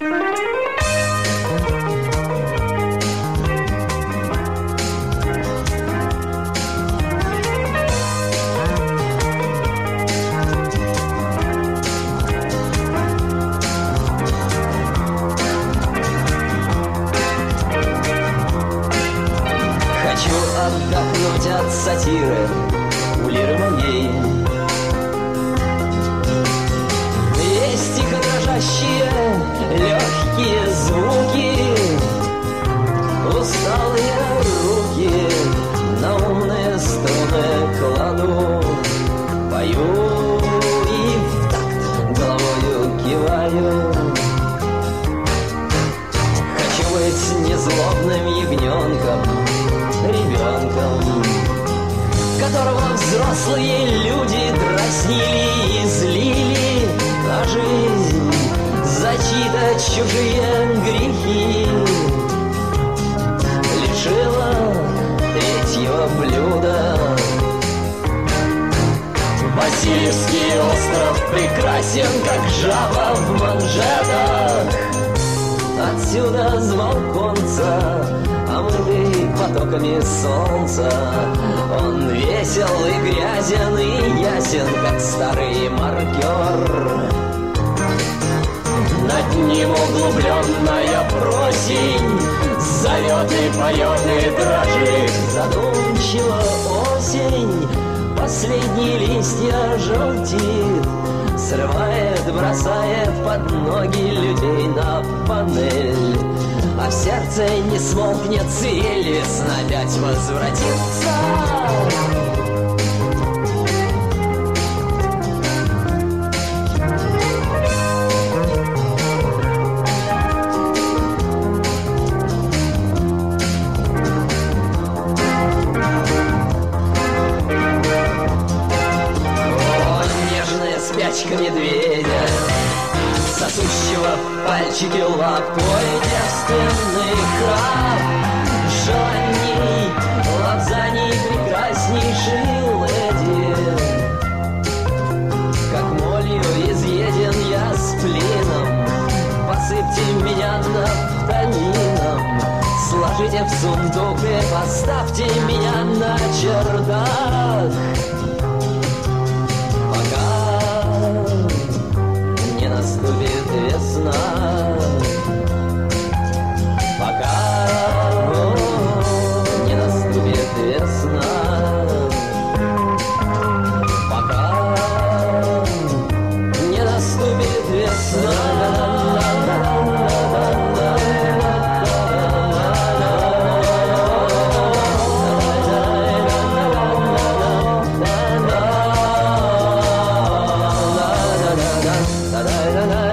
Отдохнуть от сатиры у лиры моей. Есть тихо дрожащие легкие звуки, усталые руки на умные струны кладу, пою и в такт головою киваю. Хочу быть незлобным ягненком, ребенком, которого взрослые люди дразнили и злили, а жизнь за чьи-то чужие грехи лишила третьего блюда. Васильевский остров прекрасен, как жаба в манжетах. Отсюда звал конца, омытый потоками солнца. Он весел и грязен, и ясен, как старый маркер. Над ним углубленная просень зовет и поет и дрожит задумчиво осень. Последние листья желтит, срывает, бросает под ноги людей на панель. А в сердце не смолкнет цель, весна опять возвратится. О, нежная спячка медведя, сосущего пальчики лапой, девственный храп желаний, лапзаний прекраснейшей леди. Как молью изъеден я сплином, посыпьте меня нафталином, сложите в сундук и поставьте меня на чердак. Наступит весна, пока не наступит весна, пока не наступит весна. Da da da da